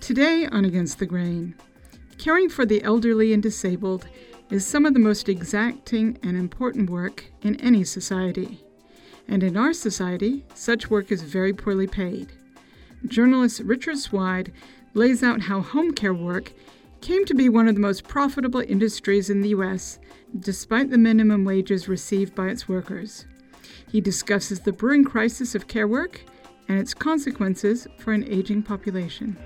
Today on Against the Grain, caring for the elderly and disabled is some of the most exacting and important work in any society. And in our society, such work is very poorly paid. Journalist Richard Swide lays out how home care work came to be one of the most profitable industries in the U.S., despite the minimum wages received by its workers. He discusses the brewing crisis of care work and its consequences for an aging population.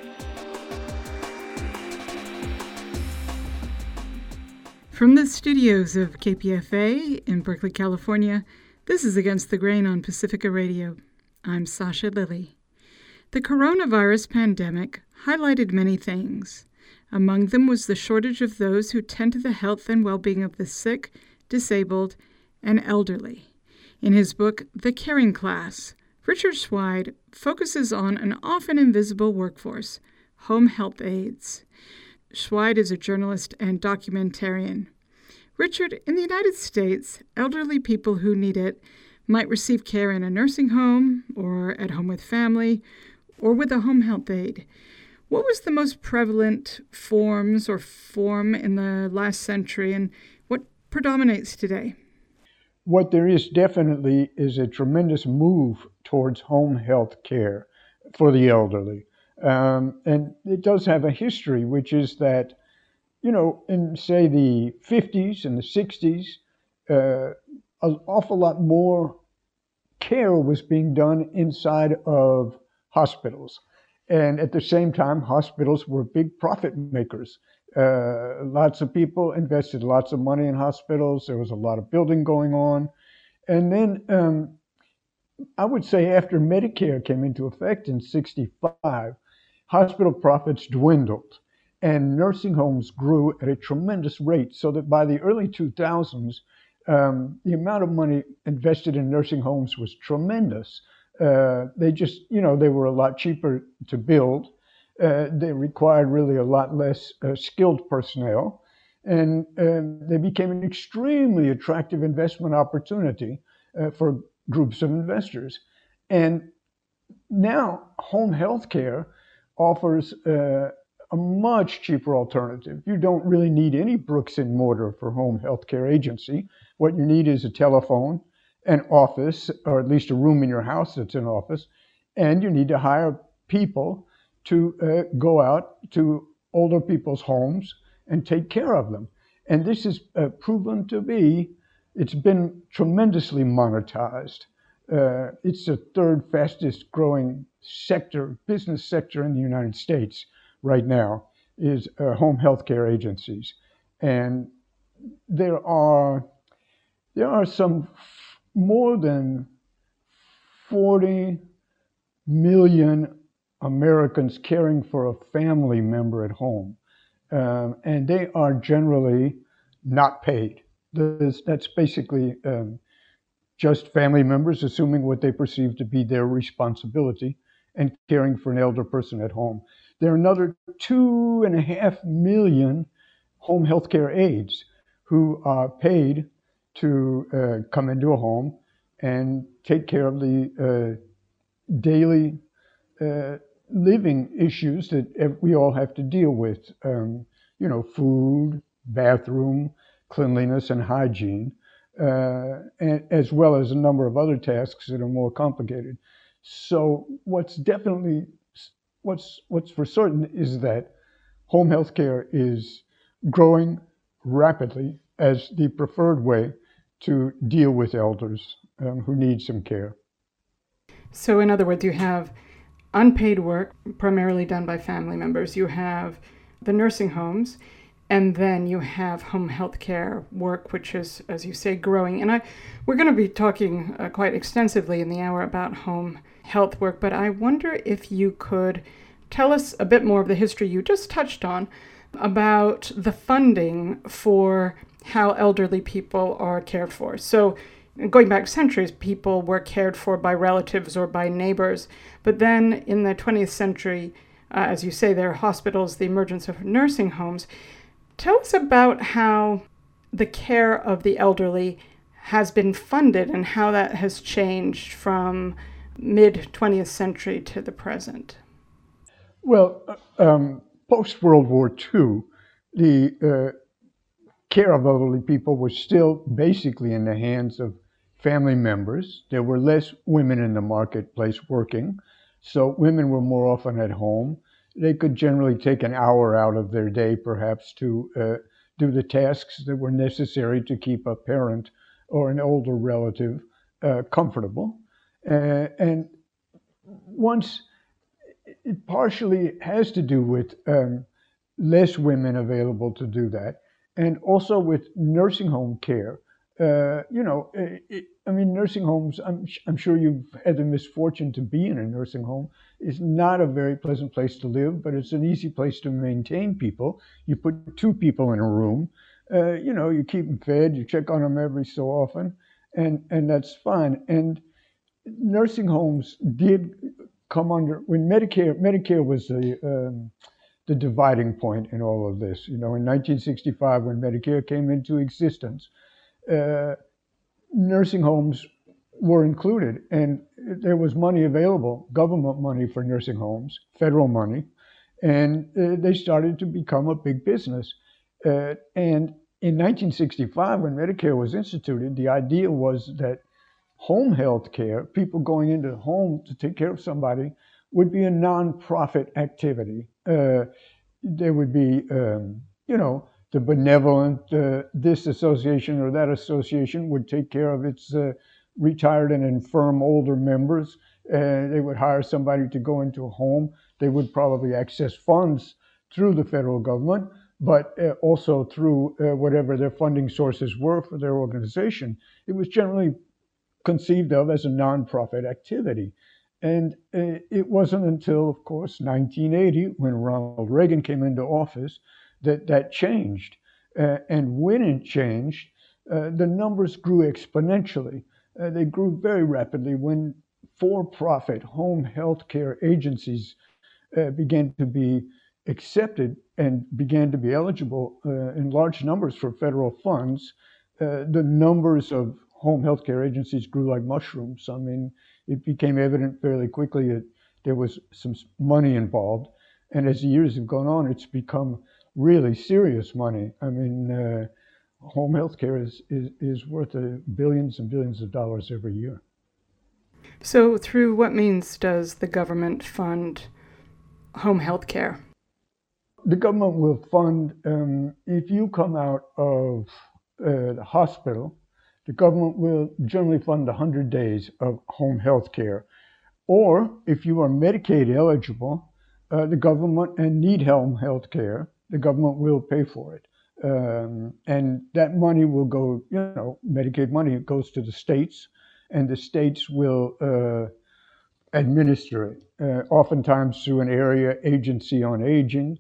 From the studios of KPFA in Berkeley, California, this is Against the Grain on Pacifica Radio. I'm Sasha Lilly. The coronavirus pandemic highlighted many things. Among them was the shortage of those who tend to the health and well-being of the sick, disabled, and elderly. In his book, The Caring Class, Richard Swide focuses on an often invisible workforce, home health aides. Swide is a journalist and documentarian. Richard, in the United States, elderly people who need it might receive care in a nursing home or at home with family or with a home health aide. What was the most prevalent form in the last century, and what predominates today? What there is definitely is a tremendous move towards home health care for the elderly. And it does have a history, which is that, in, say, the 50s and the 60s, an awful lot more care was being done inside of hospitals. And at the same time, hospitals were big profit makers. Lots of people invested lots of money in hospitals. There was a lot of building going on. And then I would say after Medicare came into effect in 65, hospital profits dwindled and nursing homes grew at a tremendous rate, so that by the early 2000s, the amount of money invested in nursing homes was tremendous. They just, they were a lot cheaper to build. They required really a lot less skilled personnel, and they became an extremely attractive investment opportunity for groups of investors. And now home health care offers a much cheaper alternative. You don't really need any bricks and mortar for home health care agency. What you need is a telephone, an office, or at least a room in your house that's an office, and you need to hire people to go out to older people's homes and take care of them. And this is proven to be, it's been tremendously monetized. It's the third fastest growing business sector in the United States right now, is home health care agencies. And there are some more than 40 million Americans caring for a family member at home. And they are generally not paid. That's basically just family members assuming what they perceive to be their responsibility and caring for an elder person at home. There are another 2.5 million home health care aides who are paid to come into a home and take care of the daily living issues that we all have to deal with, food, bathroom, cleanliness, and hygiene, and as well as a number of other tasks that are more complicated. So what's for certain is that home health care is growing rapidly as the preferred way to deal with elders who need some care. So in other words, you have unpaid work primarily done by family members. You have the nursing homes, and then you have home health care work, which is, as you say, growing. And we're going to be talking quite extensively in the hour about home health work, but I wonder if you could tell us a bit more of the history you just touched on about the funding for how elderly people are cared for. So going back centuries, people were cared for by relatives or by neighbors. But then in the 20th century, as you say, there are hospitals, the emergence of nursing homes. Tell us about how the care of the elderly has been funded and how that has changed from mid-20th century to the present. Well, post World War II, the care of elderly people was still basically in the hands of family members. There were less women in the marketplace working, so women were more often at home. They could generally take an hour out of their day, perhaps, to do the tasks that were necessary to keep a parent or an older relative comfortable. And once it partially has to do with less women available to do that, and also with nursing home care. I mean, nursing homes. I'm sure you've had the misfortune to be in a nursing home. Is not a very pleasant place to live, but it's an easy place to maintain people. You put two people in a room. You keep them fed. You check on them every so often, and that's fine. And nursing homes did come under when Medicare was the dividing point in all of this. In 1965, when Medicare came into existence, uh, nursing homes were included, and there was money available, government money for nursing homes, federal money, and they started to become a big business. And in 1965, when Medicare was instituted, the idea was that home health care, people going into the home to take care of somebody, would be a nonprofit activity. There would be, the benevolent, this association or that association would take care of its retired and infirm older members. They would hire somebody to go into a home. They would probably access funds through the federal government, but also through whatever their funding sources were for their organization. It was generally conceived of as a nonprofit activity. And it wasn't until, of course, 1980, when Ronald Reagan came into office, that that changed. And when it changed, the numbers grew exponentially. They grew very rapidly when for profit home health care agencies began to be accepted and began to be eligible in large numbers for federal funds. The numbers of home health care agencies grew like mushrooms. I mean, it became evident fairly quickly that there was some money involved. And as the years have gone on, it's become really serious money. I mean, home health care is worth billions and billions of dollars every year. So, through what means does the government fund home health care? The government will fund, if you come out of the hospital, the government will generally fund 100 days of home health care. Or if you are Medicaid eligible, the government and need home health care, the government will pay for it. And that money will go, Medicaid money goes to the states, and the states will administer it, oftentimes through an area agency on aging.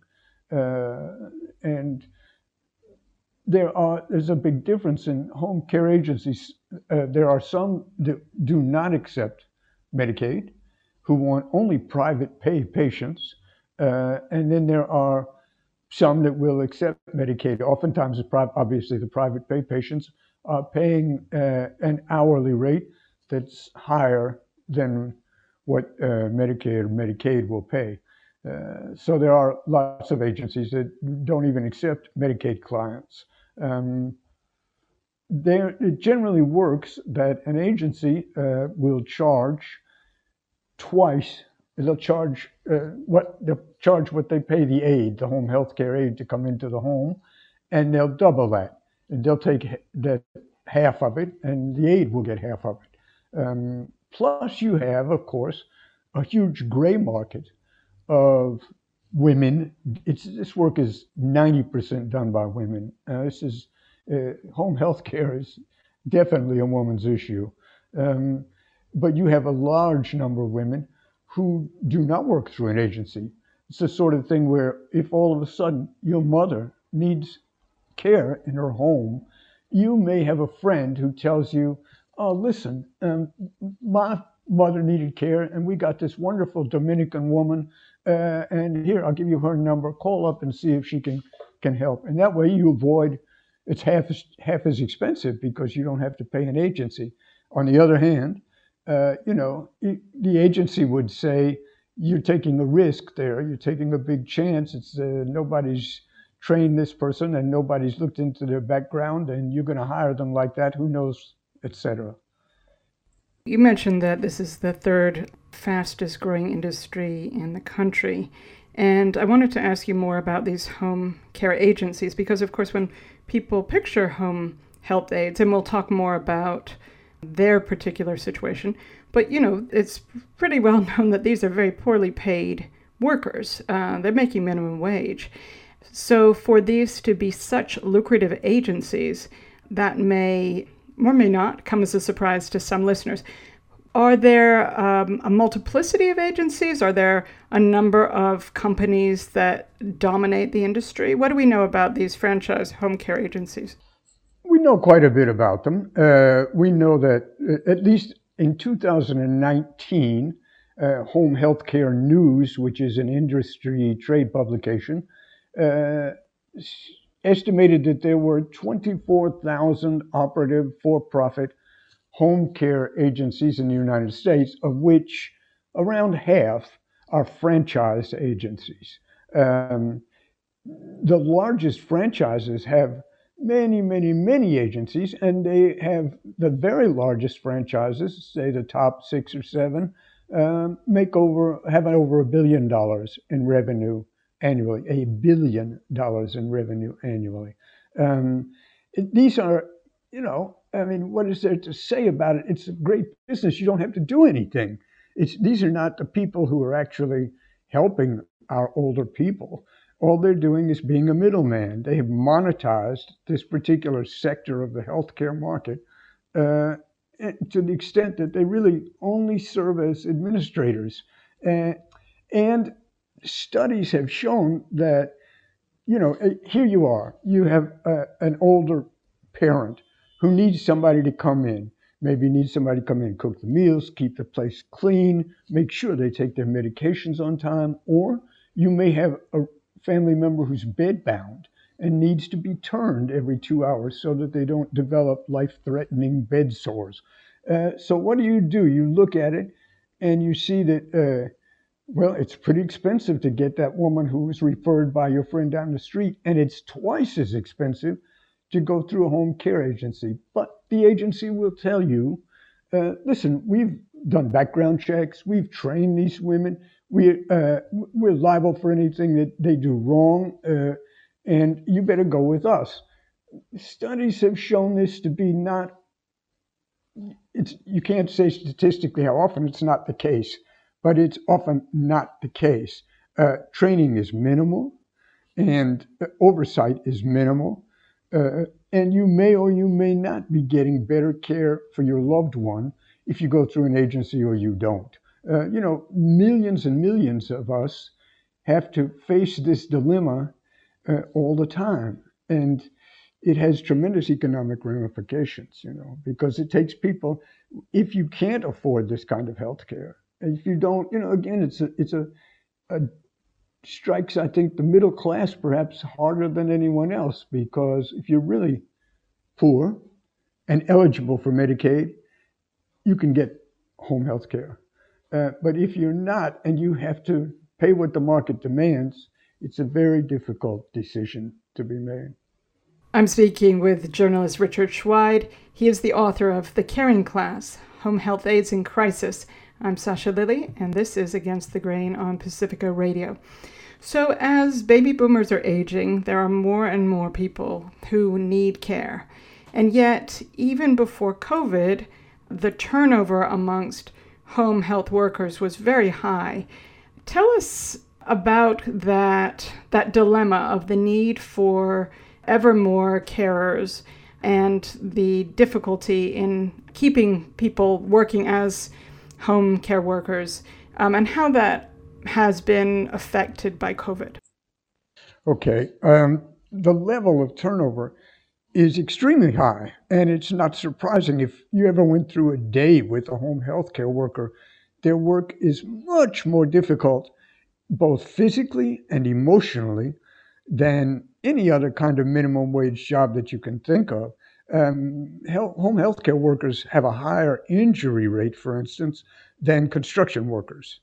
And there's a big difference in home care agencies. There are some that do not accept Medicaid, who want only private pay patients, and then there are some that will accept Medicaid. Oftentimes, obviously, the private pay patients are paying an hourly rate that's higher than what Medicare or Medicaid will pay. So there are lots of agencies that don't even accept Medicaid clients. Um, it generally works that an agency will charge twice. They'll charge what they pay the aide, the home health care aide, to come into the home, and they'll double that. And they'll take that half of it, and the aide will get half of it. Plus, you have, of course, a huge gray market of women. This work is 90% done by women. Home health care is definitely a woman's issue. Um, but you have a large number of women who do not work through an agency. It's the sort of thing where if all of a sudden your mother needs care in her home, you may have a friend who tells you, "Oh, listen, my mother needed care, and we got this wonderful Dominican woman, and here I'll give you her number. Call up and see if she can help." And that way you avoid it's half as expensive because you don't have to pay an agency. On the other hand, the agency would say you're taking a risk there. You're taking a big chance. It's nobody's trained this person and nobody's looked into their background, and you're going to hire them like that. Who knows, etc. You mentioned that this is the third fastest growing industry in the country. And I wanted to ask you more about these home care agencies because, of course, when people picture home health aides, and we'll talk more about their particular situation, but, it's pretty well known that these are very poorly paid workers. They're making minimum wage. So for these to be such lucrative agencies, that may or may not come as a surprise to some listeners. Are there a multiplicity of agencies? Are there a number of companies that dominate the industry? What do we know about these franchise home care agencies? We know quite a bit about them. We know that at least in 2019, Home Healthcare News, which is an industry trade publication, estimated that there were 24,000 operative for-profit home care agencies in the United States, of which around half are franchise agencies. The largest franchises have many agencies, and they have the very largest franchises, say the top 6 or 7, have over $1 billion in revenue annually, $1 billion in revenue annually. These are, what is there to say about it? It's a great business. You don't have to do anything. These are not the people who are actually helping our older people. All they're doing is being a middleman. They have monetized this particular sector of the healthcare market to the extent that they really only serve as administrators. And studies have shown that, here you are, you have an older parent who needs somebody to come in, maybe needs somebody to come in and cook the meals, keep the place clean, make sure they take their medications on time, or you may have a family member who's bedbound and needs to be turned every 2 hours so that they don't develop life-threatening bed sores. So what do? You look at it and you see that, it's pretty expensive to get that woman who was referred by your friend down the street, and it's twice as expensive to go through a home care agency. But the agency will tell you, listen, we've done background checks, we've trained these women, we're liable for anything that they do wrong, and you better go with us. Studies have shown this to be you can't say statistically how often it's not the case, but it's often not the case. Training is minimal, and oversight is minimal, and you may or you may not be getting better care for your loved one if you go through an agency or you don't. Millions and millions of us have to face this dilemma all the time. And it has tremendous economic ramifications, because it takes people, if you can't afford this kind of health care, if you don't, again, it's a strikes, I think, the middle class perhaps harder than anyone else, because if you're really poor and eligible for Medicaid, you can get home health care. But if you're not and you have to pay what the market demands, it's a very difficult decision to be made. I'm speaking with journalist Richard Schweid. He is the author of The Caring Class, Home Health Aides in Crisis. I'm Sasha Lilley, and this is Against the Grain on Pacifica Radio. So as baby boomers are aging, there are more and more people who need care. And yet, even before COVID, the turnover amongst home health workers was very high. Tell us about that dilemma of the need for ever more carers and the difficulty in keeping people working as home care workers, and how that has been affected by COVID. Okay. The level of turnover is extremely high, and it's not surprising. If you ever went through a day with a home health care worker, their work is much more difficult, both physically and emotionally, than any other kind of minimum wage job that you can think of. Home health care workers have a higher injury rate, for instance, than construction workers.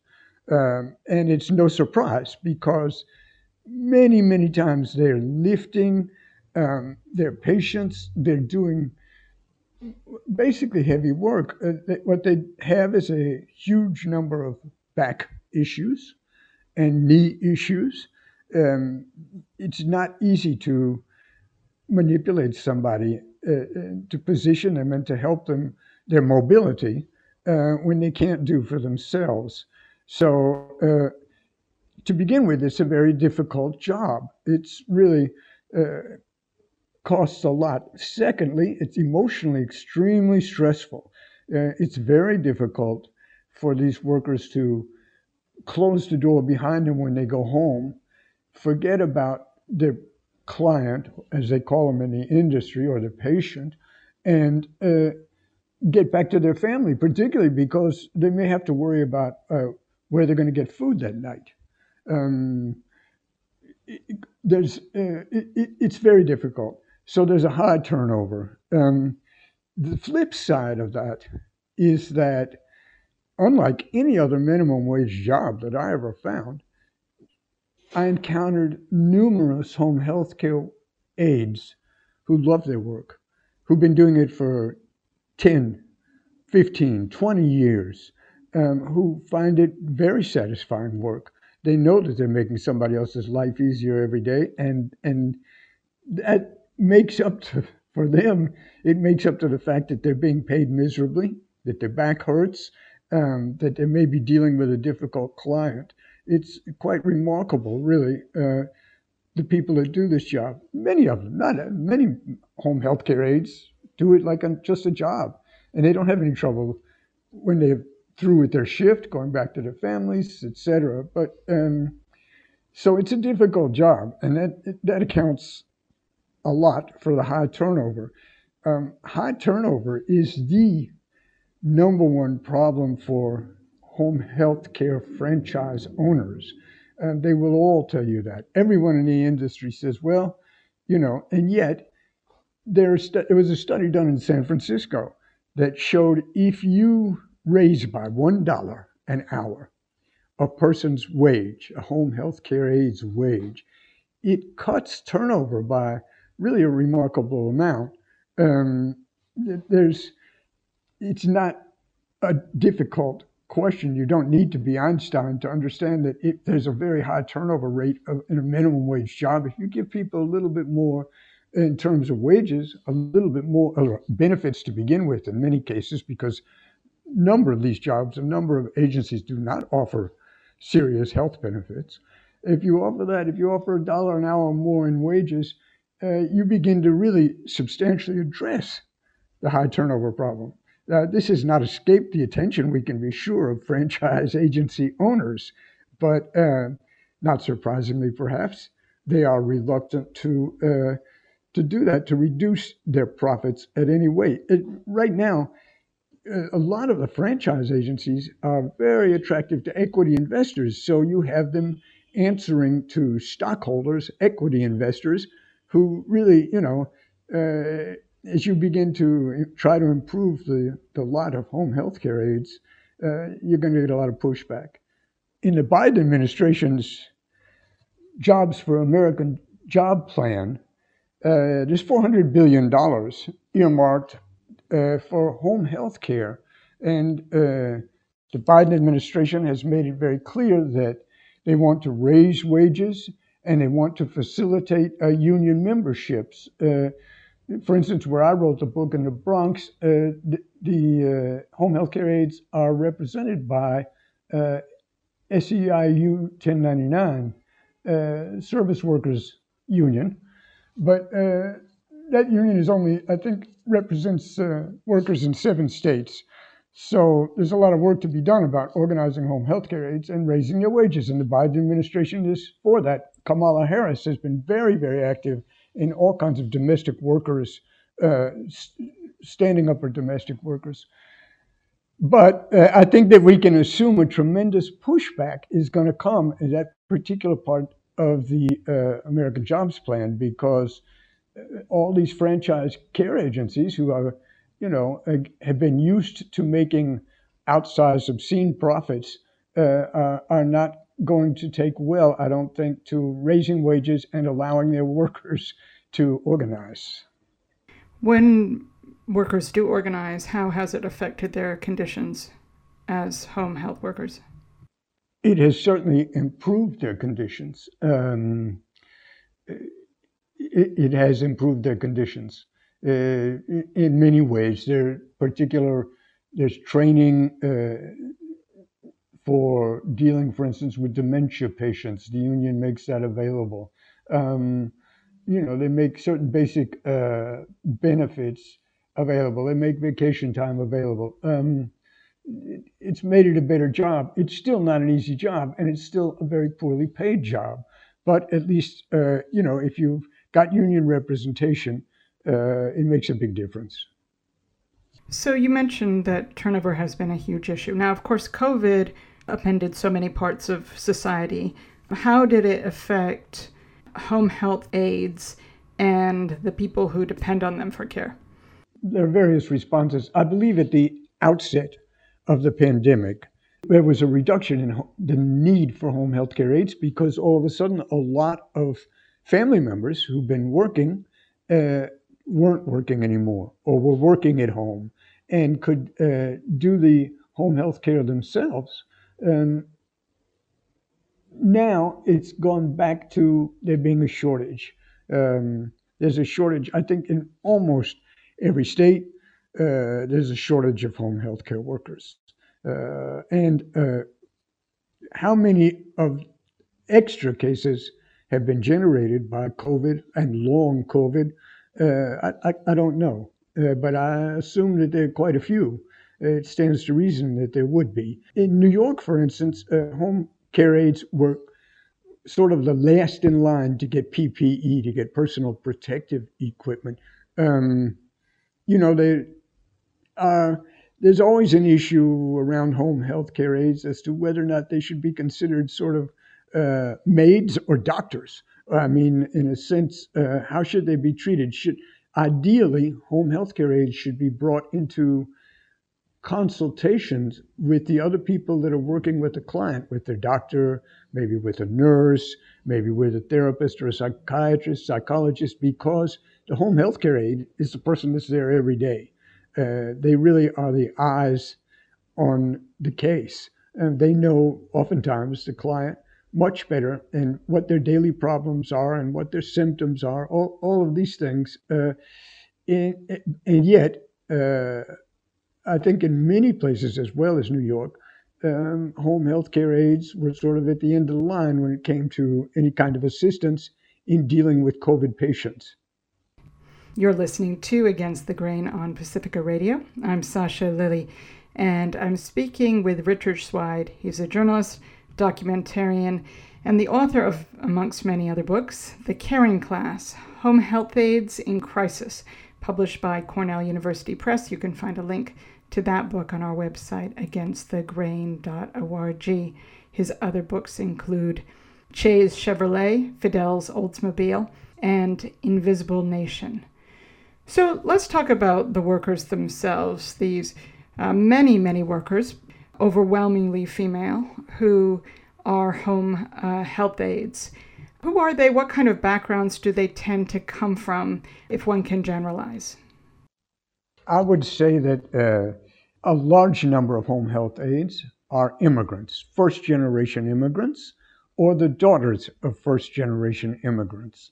And it's no surprise because many, many times they're lifting their patients, they're doing basically heavy work. What they have is a huge number of back issues and knee issues. Um, it's not easy to manipulate somebody to position them and to help them their mobility when they can't do for themselves. So to begin with, it's a very difficult job. It's really costs a lot. Secondly, it's emotionally extremely stressful. It's very difficult for these workers to close the door behind them when they go home, forget about their client, as they call them in the industry, or the patient, and get back to their family, particularly because they may have to worry about where they're going to get food that night. Um, it's very difficult. So there's a high turnover. The flip side of that is that, unlike any other minimum wage job that I ever found, I encountered numerous home health care aides who love their work, who've been doing it for 10, 15, 20 years, who find it very satisfying work. They know that they're making somebody else's life easier every day, and that makes up to, for them, it makes up to the fact that they're being paid miserably, that their back hurts, that they may be dealing with a difficult client. It's quite remarkable, really. The people that do this job, many of them, not many home health care aides do it like just a job, and they don't have any trouble when they're through with their shift, going back to their families, etc. But so it's a difficult job, and that accounts a lot for the high turnover. High turnover is the number one problem for home health care franchise owners. And they will all tell you that. Everyone in the industry says, well, and yet there was a study done in San Francisco that showed if you raise by $1 an hour a person's wage, a home health care aide's wage, it cuts turnover by really a remarkable amount. Um, there's It's not a difficult question. You don't need to be Einstein to understand that there's a very high turnover rate in a minimum wage job. If you give people a little bit more in terms of wages, a little bit more benefits to begin with in many cases, because a number of these jobs, a number of agencies do not offer serious health benefits. If you offer that, if you offer $1 an hour more in wages, you begin to really substantially address the high turnover problem. This has not escaped the attention, we can be sure, of franchise agency owners, but not surprisingly, perhaps, they are reluctant to do that, to reduce their profits at any rate. Right now, a lot of the franchise agencies are very attractive to equity investors, so you have them answering to stockholders, equity investors, who really, as you begin to try to improve the lot of home health care aides, you're going to get a lot of pushback. In the Biden administration's Jobs for American Job Plan, there's $400 billion earmarked for home health care. And the Biden administration has made it very clear that they want to raise wages and they want to facilitate union memberships. For instance, where I wrote the book in the Bronx, the home health care aides are represented by SEIU 1099, Service Workers Union. But that union is only, I think, represents workers in 7 states. So there's a lot of work to be done about organizing home health care aides and raising their wages. And the Biden administration is for that. Kamala Harris has been very, very active in all kinds of domestic workers, standing up for domestic workers. But I think that we can assume a tremendous pushback is going to come in that particular part of the American Jobs Plan, because all these franchise care agencies who are, have been used to making outsized, obscene profits are not going to take well, I don't think, to raising wages and allowing their workers to organize. When workers do organize, how has it affected their conditions as home health workers? It has certainly improved their conditions. It has improved their conditions in many ways. There's training for dealing, for instance, with dementia patients. The union makes that available. They make certain basic benefits available. They make vacation time available. It's made it a better job. It's still not an easy job, and it's still a very poorly paid job. But at least, if you've got union representation, it makes a big difference. So you mentioned that turnover has been a huge issue. Now, of course, COVID upended so many parts of society. How did it affect home health aides and the people who depend on them for care? There are various responses. I believe at the outset of the pandemic, there was a reduction in the need for home health care aides because all of a sudden a lot of family members who've been working weren't working anymore or were working at home and could do the home health care themselves. Now it's gone back to there being a shortage. There's a shortage, I think, in almost every state. There's a shortage of home health care workers. And how many of extra cases have been generated by COVID and long COVID? I don't know, but I assume that there are quite a few. It stands to reason that there would be. In New York, for instance, home care aides were sort of the last in line to get PPE, to get personal protective equipment. There's always an issue around home health care aides as to whether or not they should be considered sort of maids or doctors. I mean, in a sense, how should they be treated? Ideally, home health care aides should be brought into consultations with the other people that are working with the client, with their doctor, maybe with a nurse, maybe with a therapist or a psychiatrist, psychologist, because the home health care aide is the person that's there every day. They really are the eyes on the case. And they know oftentimes the client much better and what their daily problems are and what their symptoms are, all of these things. And yet, I think in many places, as well as New York, home health care aides were sort of at the end of the line when it came to any kind of assistance in dealing with COVID patients. You're listening to Against the Grain on Pacifica Radio. I'm Sasha Lilly, and I'm speaking with Richard Schweid. He's a journalist, documentarian, and the author of, amongst many other books, The Caring Class, Home Health Aides in Crisis, published by Cornell University Press. You can find a link to that book on our website, againstthegrain.org. His other books include Che's Chevrolet, Fidel's Oldsmobile, and Invisible Nation. So let's talk about the workers themselves, these many, many workers, overwhelmingly female, who are home health aides. Who are they? What kind of backgrounds do they tend to come from, if one can generalize? I would say that a large number of home health aides are immigrants, first-generation immigrants, or the daughters of first-generation immigrants.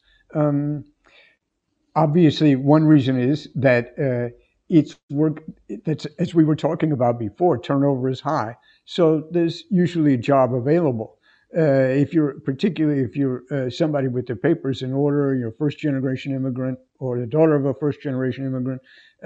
Obviously, one reason is that it's work that's, as we were talking about before, turnover is high. So there's usually a job available. Particularly if you're somebody with their papers in order, you're a first generation immigrant or the daughter of a first generation immigrant,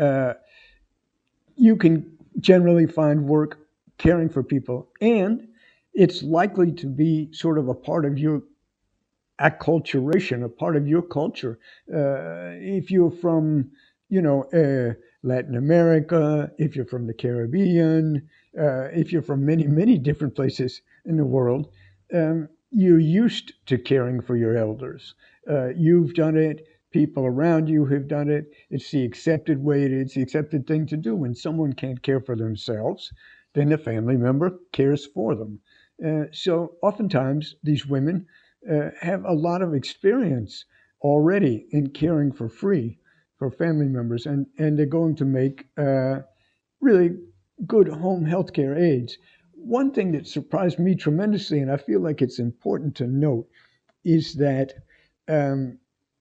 you can generally find work caring for people. And it's likely to be sort of a part of your acculturation, a part of your culture. If you're from, Latin America, if you're from the Caribbean, if you're from many, many different places in the world, you're used to caring for your elders. You've done it. People around you have done it. It's the accepted way. It's the accepted thing to do. When someone can't care for themselves, then a family member cares for them. So oftentimes these women have a lot of experience already in caring for free for family members, and they're going to make really good home health care aides. One thing that surprised me tremendously, and I feel like it's important to note, is that um,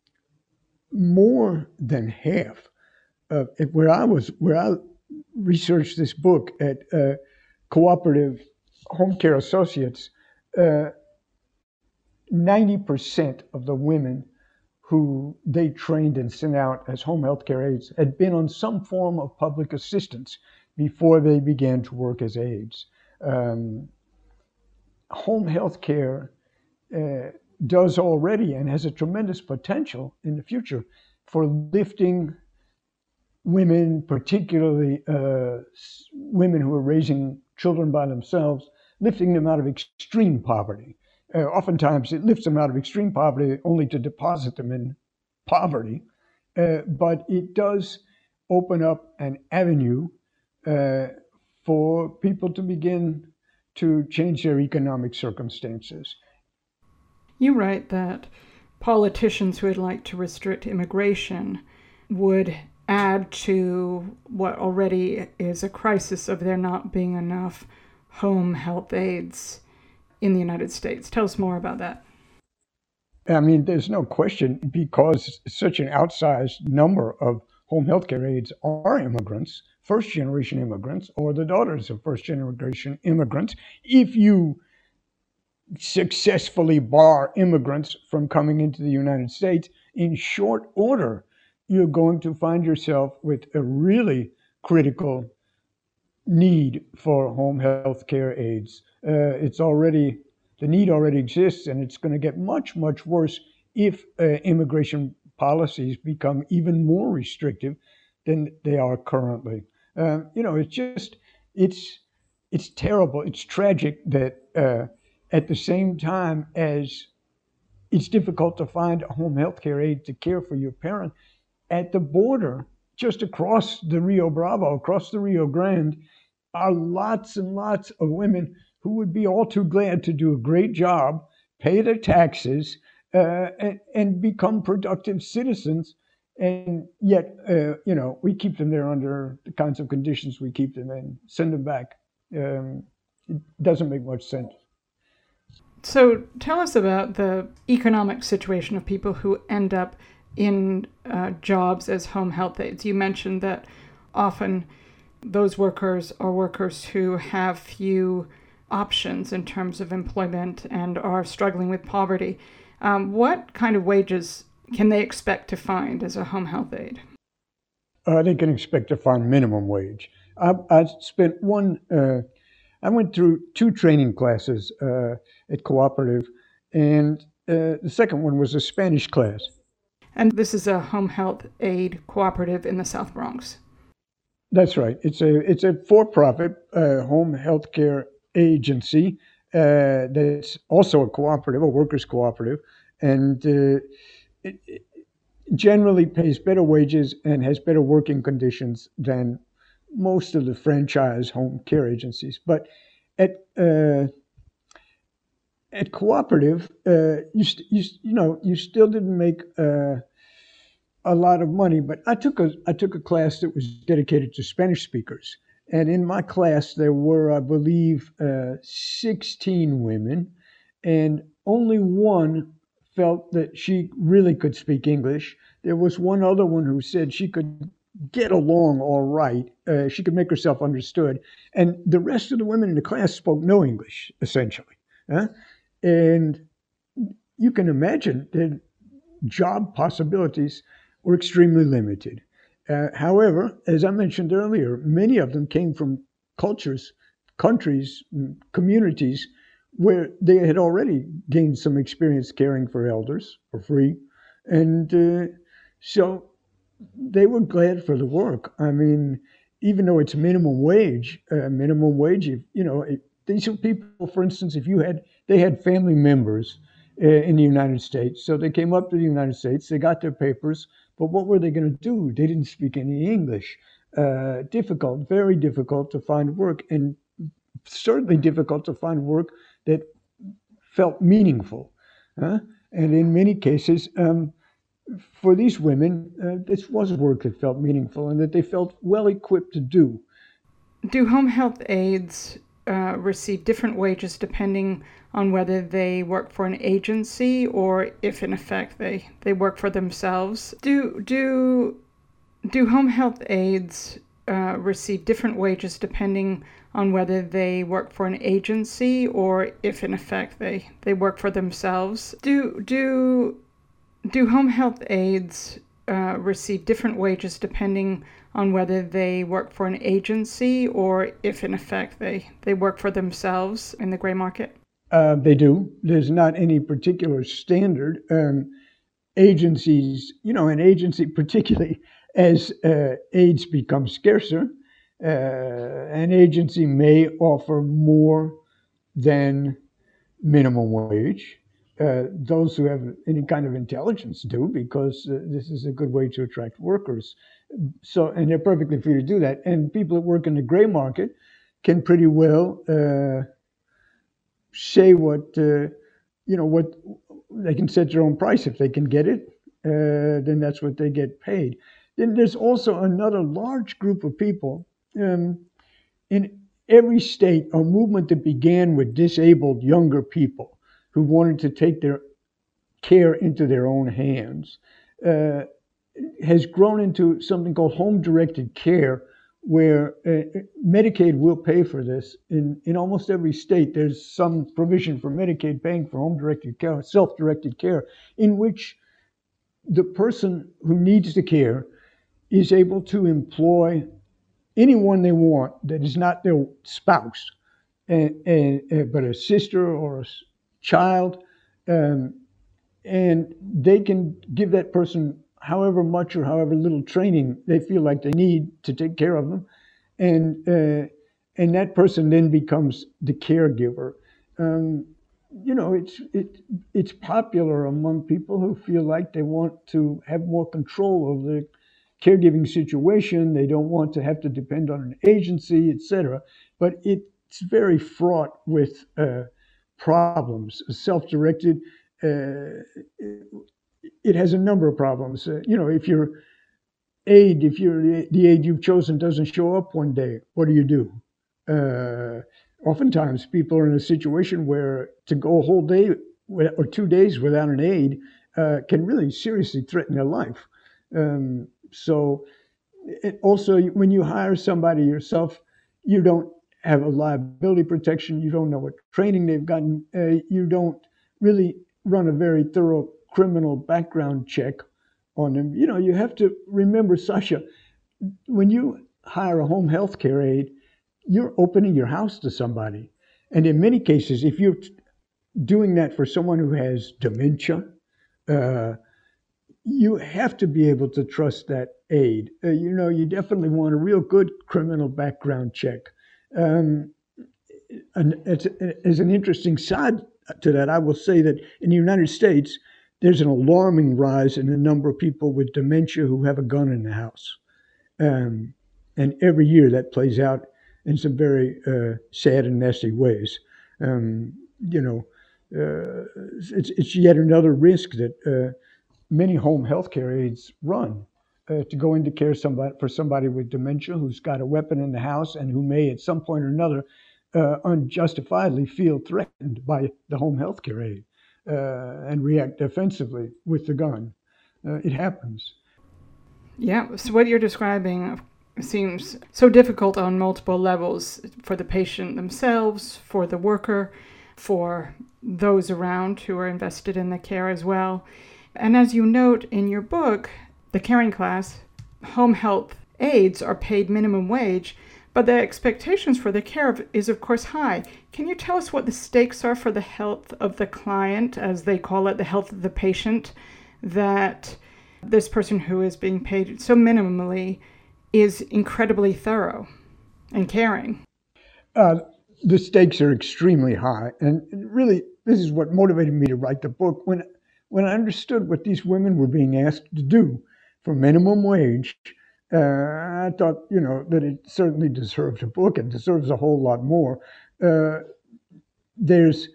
more than half of where I researched this book at Cooperative Home Care Associates, uh, 90% of the women who they trained and sent out as home health care aides had been on some form of public assistance before they began to work as aides. Um, Home health care uh, does already and has a tremendous potential in the future for lifting women, particularly women who are raising children by themselves, lifting them out of extreme poverty. Oftentimes, it lifts them out of extreme poverty only to deposit them in poverty, but it does open up an avenue uh, for people to begin to change their economic circumstances. You write that politicians who would like to restrict immigration would add to what already is a crisis of there not being enough home health aides in the United States. Tell us more about that. I mean, there's no question because such an outsized number of home health care aides are immigrants, first generation immigrants, or the daughters of first generation immigrants. If you successfully bar immigrants from coming into the United States, in short order, you're going to find yourself with a really critical need for home health care aides. The need already exists, and it's going to get much, much worse if immigration policies become even more restrictive than they are currently. It's just it's it's terrible. It's tragic that at the same time as it's difficult to find a home health care aide to care for your parent at the border, just across the Rio Bravo, across the Rio Grande, are lots and lots of women who would be all too glad to do a great job, pay their taxes, and become productive citizens. And yet, we keep them there under the kinds of conditions we keep them in, send them back. It doesn't make much sense. So tell us about the economic situation of people who end up in jobs as home health aides. You mentioned that often those workers are workers who have few options in terms of employment and are struggling with poverty. What kind of wages can they expect to find as a home health aide? They can expect to find minimum wage. I spent I went through two training classes at Cooperative, and the second one was a Spanish class. And this is a home health aide cooperative in the South Bronx. That's right. It's a for-profit home health care agency that's also a cooperative, a workers' cooperative, and it generally pays better wages and has better working conditions than most of the franchise home care agencies. But at at cooperative, you still didn't make a lot of money. But I took a class that was dedicated to Spanish speakers, and in my class there were, I believe, 16 women, and only one felt that she really could speak English. There was one other one who said she could get along all right. She could make herself understood. And the rest of the women in the class spoke no English, essentially. Huh? And you can imagine that job possibilities were extremely limited. However, as I mentioned earlier, many of them came from cultures, countries, communities where they had already gained some experience caring for elders for free. And so they were glad for the work. I mean, even though it's minimum wage, these are people, for instance, they had family members in the United States. So they came up to the United States, they got their papers, but what were they going to do? They didn't speak any English. Difficult, very difficult to find work, and certainly difficult to find work that felt meaningful. And in many cases, for these women, this was work that felt meaningful and that they felt well equipped to do. Do home health aides receive different wages depending on whether they work for an agency or if, in effect, they work for themselves? Do home health aides receive different wages depending on whether they work for an agency or if, in effect, they work for themselves? Do home health aides receive different wages depending on whether they work for an agency or if, in effect, they work for themselves in the gray market? They do. There's not any particular standard. Agencies, an agency, particularly as aides become scarcer, an agency may offer more than minimum wage. Those who have any kind of intelligence do, because this is a good way to attract workers. So, and they're perfectly free to do that. And people that work in the gray market can pretty well say what they can set their own price. If they can get it, then that's what they get paid. Then there's also another large group of people in every state, a movement that began with disabled younger people who wanted to take their care into their own hands, has grown into something called home-directed care, where Medicaid will pay for this. In almost every state, there's some provision for Medicaid paying for home-directed care, self-directed care, in which the person who needs the care is able to employ anyone they want that is not their spouse, but a sister or a child, and they can give that person however much or however little training they feel like they need to take care of them, and that person then becomes the caregiver. It's popular among people who feel like they want to have more control of the caregiving situation. They don't want to have to depend on an agency, etc. But it's very fraught with problems. Self-directed, it has a number of problems. If your aide, if the aide you've chosen doesn't show up one day, what do you do? Oftentimes, people are in a situation where to go a whole day or 2 days without an aide can really seriously threaten their life. So, also, when you hire somebody yourself, you don't have a liability protection. You don't know what training they've gotten. You don't really run a very thorough criminal background check on them. You have to remember, Sasha, when you hire a home health care aide, you're opening your house to somebody. And in many cases, if you're doing that for someone who has dementia, you have to be able to trust that aide. You definitely want a real good criminal background check. And as an interesting side to that, I will say that in the United States, there's an alarming rise in the number of people with dementia who have a gun in the house. And every year that plays out in some very sad and nasty ways. It's yet another risk that many home health care aides run, to go into care for somebody with dementia who's got a weapon in the house and who may at some point or another unjustifiably feel threatened by the home health care aide and react defensively with the gun. It happens. Yeah, so what you're describing seems so difficult on multiple levels, for the patient themselves, for the worker, for those around who are invested in the care as well. And as you note in your book, The Caring Class, home health aides are paid minimum wage, but the expectations for the care is, of course, high. Can you tell us what the stakes are for the health of the client, as they call it, the health of the patient, that this person who is being paid so minimally is incredibly thorough and caring? The stakes are extremely high. And really, this is what motivated me to write the book. When I understood what these women were being asked to do for minimum wage, I thought, that it certainly deserved a book and deserves a whole lot more. There's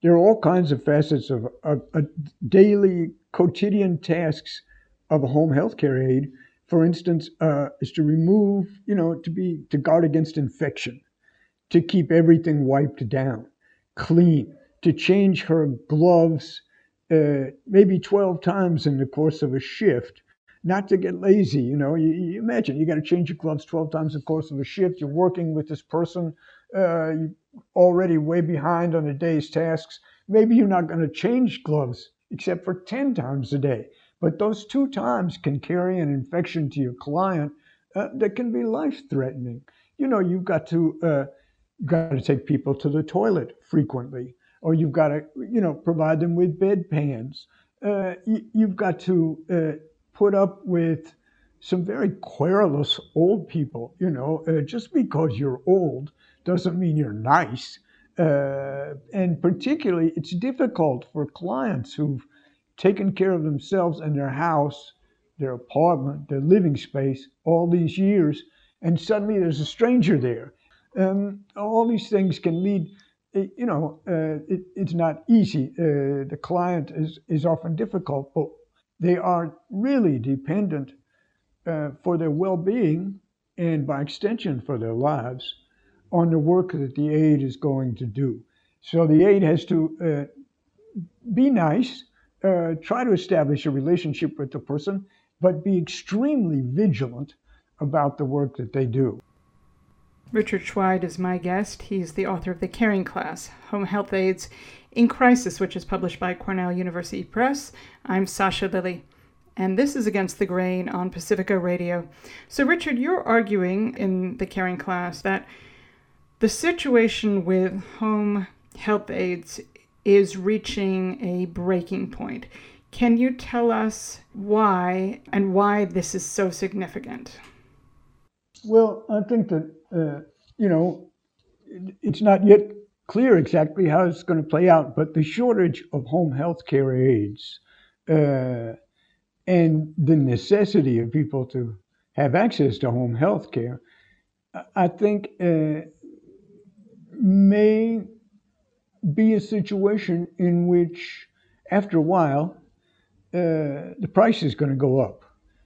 there are all kinds of facets of daily quotidian tasks of a home health care aide. For instance, is to remove, to guard against infection, to keep everything wiped down, clean, to change her gloves maybe 12 times in the course of a shift, not to get lazy. You imagine you got to change your gloves 12 times in the course of a shift. You're working with this person, you're already way behind on the day's tasks. Maybe you're not going to change gloves except for 10 times a day. But those 2 times can carry an infection to your client that can be life-threatening. You've got to take people to the toilet frequently, or you've got to, provide them with bedpans. You've got to put up with some very querulous old people. Just because you're old doesn't mean you're nice. And particularly, it's difficult for clients who've taken care of themselves and their house, their apartment, their living space all these years, and suddenly there's a stranger there. All these things can lead, it's not easy. The client is often difficult, but they are really dependent for their well-being and by extension for their lives on the work that the aide is going to do. So the aide has to be nice, try to establish a relationship with the person, but be extremely vigilant about the work that they do. Richard Schweid is my guest. He's the author of The Caring Class, Home Health Aides in Crisis, which is published by Cornell University Press. I'm Sasha Lilly, and this is Against the Grain on Pacifica Radio. So, Richard, you're arguing in The Caring Class that the situation with home health aides is reaching a breaking point. Can you tell us why and why this is so significant? Well, I think that, it's not yet clear exactly how it's going to play out, but the shortage of home health care aides and the necessity of people to have access to home health care, I think may be a situation in which, after a while, the price is going to go up.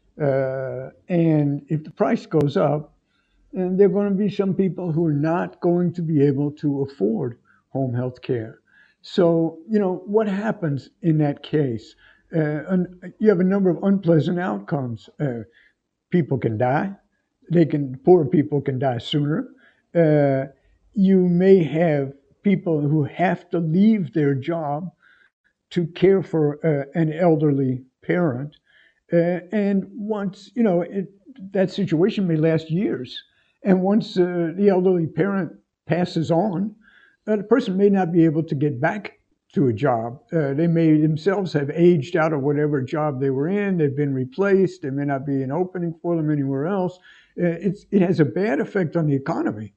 And if the price goes up, then there are going to be some people who are not going to be able to afford home health care. So, what happens in that case? You have a number of unpleasant outcomes. People can die. Poor people can die sooner. You may have people who have to leave their job to care for an elderly parent. And once, that situation may last years. And once the elderly parent passes on, the person may not be able to get back to a job. They may themselves have aged out of whatever job they were in. They've been replaced. There may not be an opening for them anywhere else. It has a bad effect on the economy,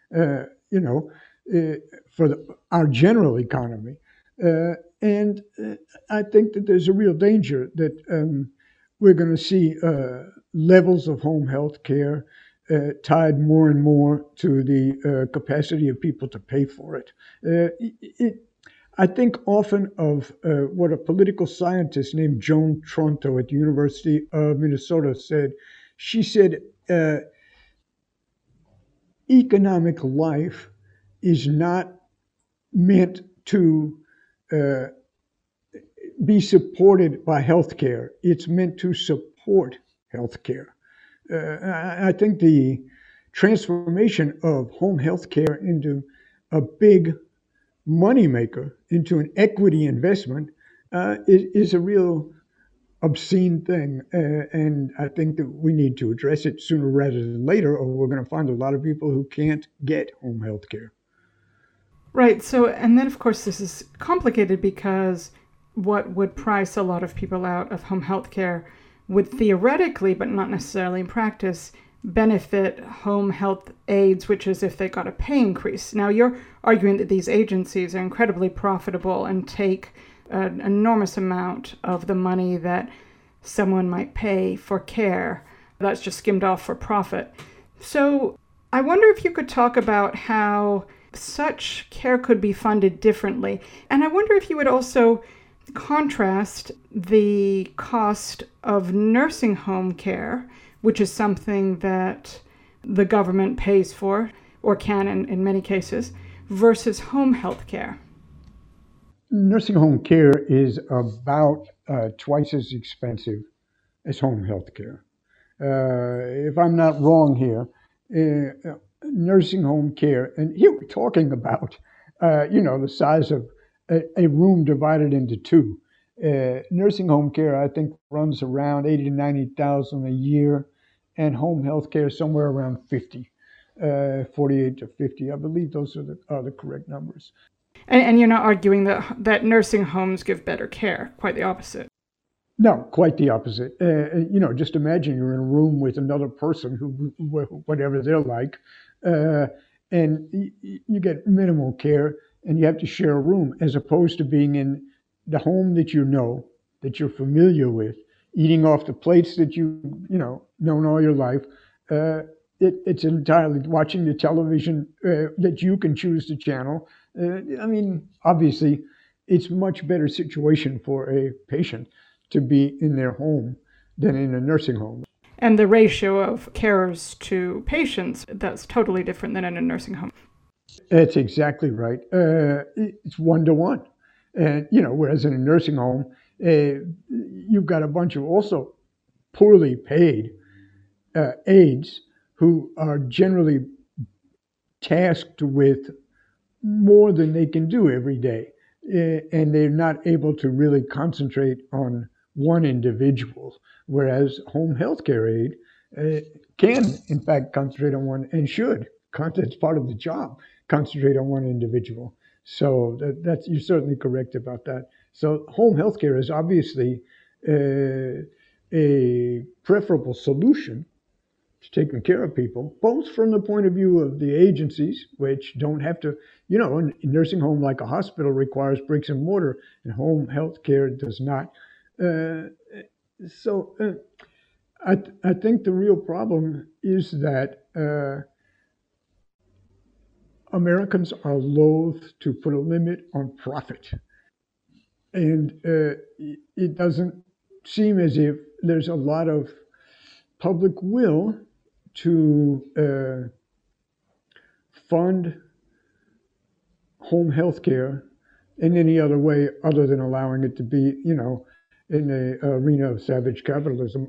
for our general economy. And I think that there's a real danger that we're going to see levels of home health care tied more and more to the capacity of people to pay for it. I think often of what a political scientist named Joan Tronto at the University of Minnesota said. She said, economic life is not meant to be supported by healthcare. It's meant to support healthcare. I think the transformation of home healthcare into a big moneymaker, into an equity investment, is a real obscene thing. And I think that we need to address it sooner rather than later, or we're going to find a lot of people who can't get home healthcare. Right. So, and then of course this is complicated because what would price a lot of people out of home health care would theoretically, but not necessarily in practice, benefit home health aides, which is if they got a pay increase. Now, you're arguing that these agencies are incredibly profitable and take an enormous amount of the money that someone might pay for care. That's just skimmed off for profit. So I wonder if you could talk about how such care could be funded differently. And I wonder if you would also contrast the cost of nursing home care, which is something that the government pays for, or can in many cases, versus home health care. Nursing home care is about twice as expensive as home health care. If I'm not wrong here, nursing home care, and here we're talking about, the size of a room divided into two. Nursing home care, I think, runs around 80 to 90,000 a year, and home health care somewhere around 50, 48 to 50. I believe those are the correct numbers. And you're not arguing that nursing homes give better care, quite the opposite. No, quite the opposite. Just imagine you're in a room with another person who, whatever they're like, and you get minimal care, and you have to share a room, as opposed to being in the home that that you're familiar with, eating off the plates that known all your life. It's entirely watching the television that you can choose the channel. Obviously, it's much better situation for a patient to be in their home than in a nursing home. And the ratio of carers to patients, that's totally different than in a nursing home. That's exactly right. It's 1-to-1. And, whereas in a nursing home, you've got a bunch of also poorly paid aides who are generally tasked with more than they can do every day. And they're not able to really concentrate on one individual, whereas home health care aide can, in fact, concentrate on one, and should. That's part of the job, concentrate on one individual. So that's you're certainly correct about that. So home health care is obviously a preferable solution to taking care of people, both from the point of view of the agencies, which don't have to, a nursing home, like a hospital, requires bricks and mortar, and home health care does not. I think the real problem is that Americans are loath to put a limit on profit. And it doesn't seem as if there's a lot of public will to fund home health care in any other way other than allowing it to be, in the arena of savage capitalism.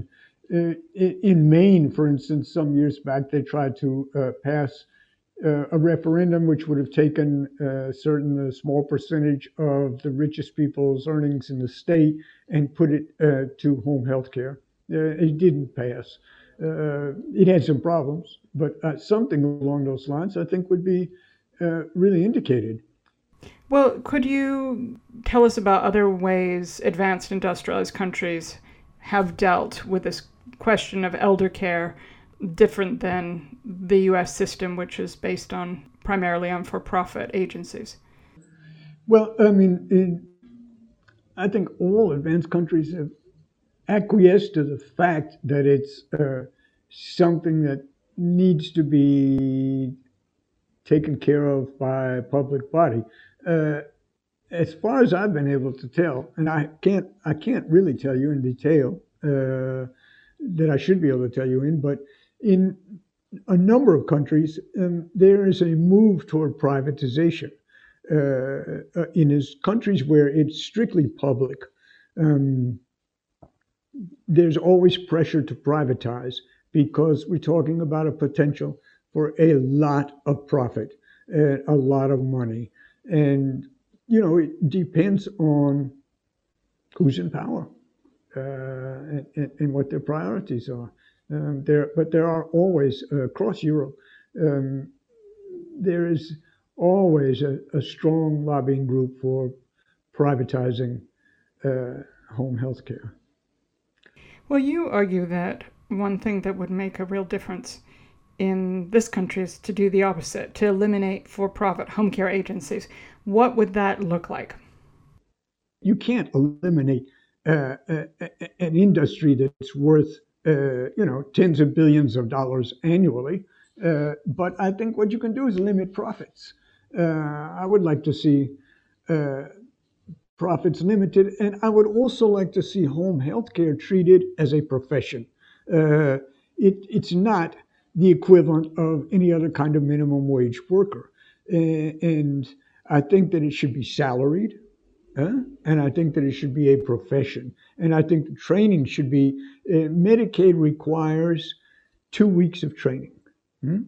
In Maine, for instance, some years back, they tried to pass a referendum which would have taken a certain small percentage of the richest people's earnings in the state and put it to home health care. It didn't pass. It had some problems, but something along those lines I think would be really indicated. Well, could you tell us about other ways advanced industrialized countries have dealt with this question of elder care, different than the U.S. system, which is based primarily on for-profit agencies? Well, I think all advanced countries have acquiesced to the fact that it's something that needs to be taken care of by a public body. As far as I've been able to tell, and I can't really tell you in detail that I should be able to tell you in, but in a number of countries, there is a move toward privatization. In countries where it's strictly public, there's always pressure to privatize because we're talking about a potential for a lot of profit, a lot of money. And, it depends on who's in power and what their priorities are. But there are always, across Europe, there is always a strong lobbying group for privatizing home health care. Well, you argue that one thing that would make a real difference in this country is to do the opposite, to eliminate for-profit home care agencies. What would that look like? You can't eliminate an industry that's worth tens of billions of dollars annually. But I think what you can do is limit profits. I would like to see uh, profits limited, and I would also like to see home health care treated as a profession. Uh, it's not the equivalent of any other kind of minimum wage worker. And I think that it should be salaried, and I think that it should be a profession. And I think the training should be Medicaid requires 2 weeks of training. Hmm?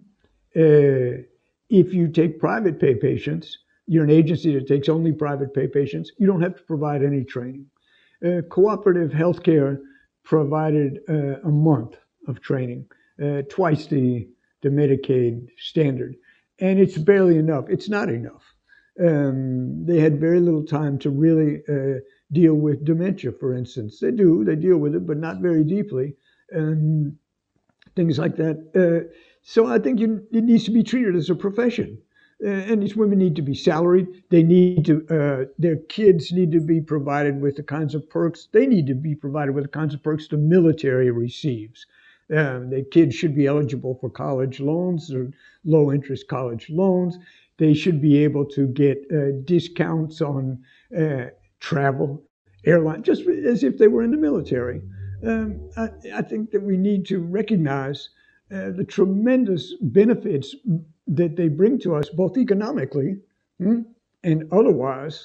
If you take private pay patients, you're an agency that takes only private pay patients, you don't have to provide any training. Cooperative healthcare provided a month of training, twice the Medicaid standard. And it's barely enough. It's not enough. They had very little time to really deal with dementia, for instance. They deal with it, but not very deeply. Um, Things like that. So I think it needs to be treated as a profession. And these women need to be salaried. They need to, their kids need to be provided with the kinds of perks. They need to be provided with the kinds of perks the military receives. The kids should be eligible for college loans or low interest college loans. They should be able to get discounts on travel, airline, just as if they were in the military. I think that we need to recognize the tremendous benefits that they bring to us, both economically and otherwise,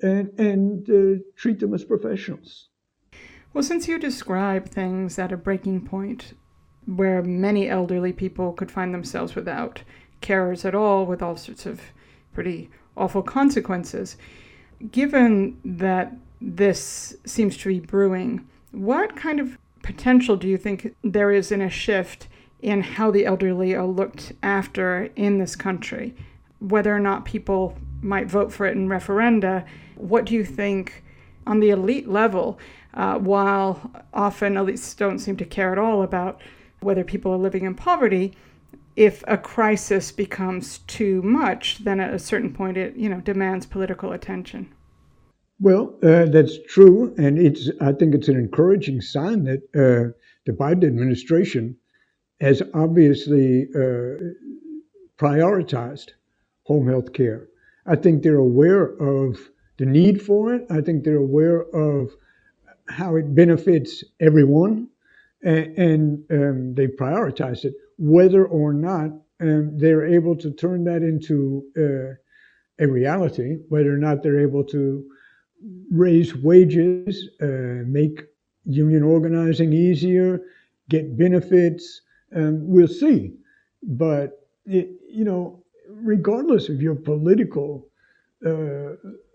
and treat them as professionals. Well, since you describe things at a breaking point where many elderly people could find themselves without carers at all, with all sorts of pretty awful consequences, given that this seems to be brewing, what kind of potential do you think there is in a shift in how the elderly are looked after in this country? Whether or not people might vote for it in referenda, what do you think on the elite level, while often elites don't seem to care at all about whether people are living in poverty, if a crisis becomes too much, then at a certain point it demands political attention? Well, that's true, and I think it's an encouraging sign that the Biden administration has obviously prioritized home health care. I think they're aware of the need for it. I think they're aware of how it benefits everyone, and they prioritize it. Whether or not they're able to turn that into a reality, whether or not they're able to raise wages, make union organizing easier, get benefits, we'll see. But regardless of your political uh,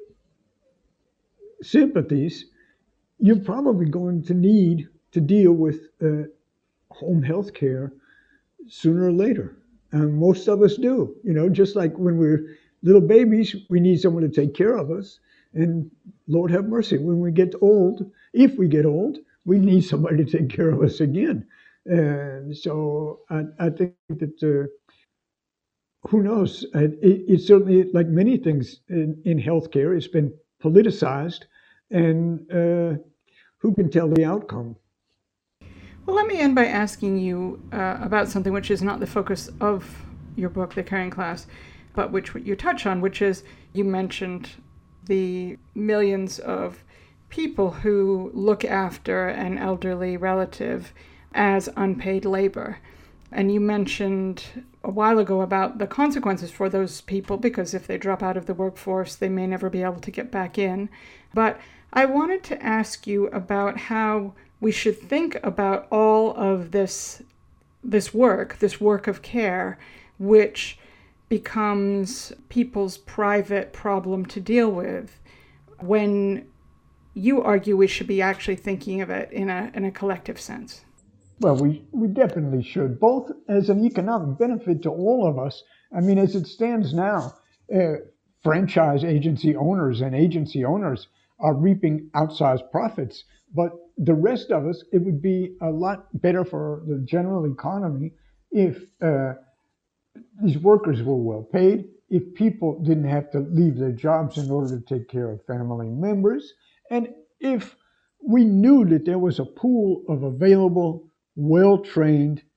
sympathies, you're probably going to need to deal with home health care sooner or later. Most of us do. Just like when we're little babies, we need someone to take care of us. And Lord have mercy, when we get old, if we get old, we need somebody to take care of us again. And so I think that who knows? It's certainly, like many things in healthcare, it's been politicized, and who can tell the outcome? Well, let me end by asking you about something which is not the focus of your book, The Caring Class, but which you touch on, which is you mentioned the millions of people who look after an elderly relative as unpaid labor. And you mentioned a while ago about the consequences for those people, because if they drop out of the workforce, they may never be able to get back in. But I wanted to ask you about how we should think about all of this work of care, which becomes people's private problem to deal with, when you argue we should be actually thinking of it in a collective sense. Well, we definitely should, both as an economic benefit to all of us. I mean, as it stands now, uh, franchise agency owners and agency owners are reaping outsized profits. But the rest of us, it would be a lot better for the general economy if these workers were well paid, if people didn't have to leave their jobs in order to take care of family members, and if we knew that there was a pool of available, well trained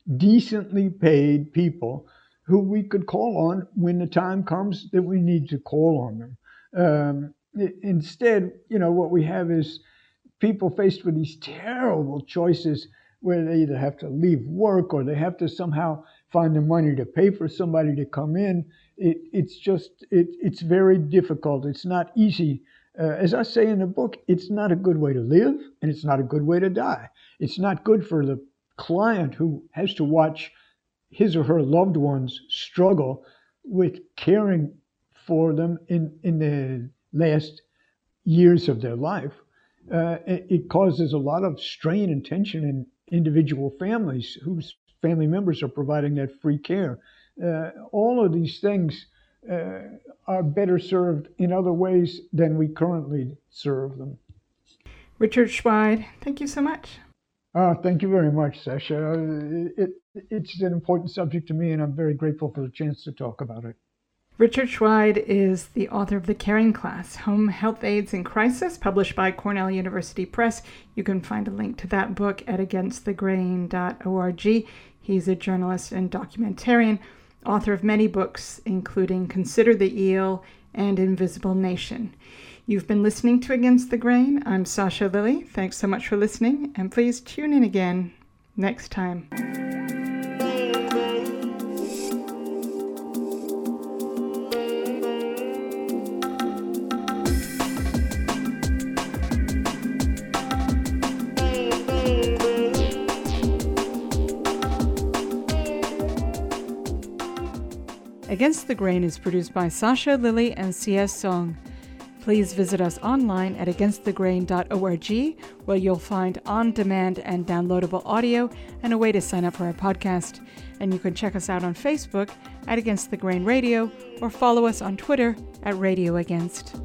decently paid people who we could call on when the time comes that we need to call on them. Instead, what we have is people faced with these terrible choices where they either have to leave work or they have to somehow find the money to pay for somebody to come in. It's very difficult. It's not easy. As I say in the book, it's not a good way to live, and it's not a good way to die. It's not good for the client who has to watch his or her loved ones struggle with caring for them in the last years of their life. It causes a lot of strain and tension in individual families whose family members are providing that free care. All of these things are better served in other ways than we currently serve them. Richard Schweid, thank you so much. Thank you very much, Sasha. It's an important subject to me, and I'm very grateful for the chance to talk about it. Richard Schweid is the author of The Caring Class, Home Health Aides in Crisis, published by Cornell University Press. You can find a link to that book at againstthegrain.org. He's a journalist and documentarian, author of many books, including Consider the Eel and Invisible Nation. You've been listening to Against the Grain. I'm Sasha Lilley. Thanks so much for listening, and please tune in again next time. Against the Grain is produced by Sasha Lilley and C.S. Song. Please visit us online at againstthegrain.org, where you'll find on-demand and downloadable audio and a way to sign up for our podcast. And you can check us out on Facebook at Against the Grain Radio or follow us on Twitter at Radio Against.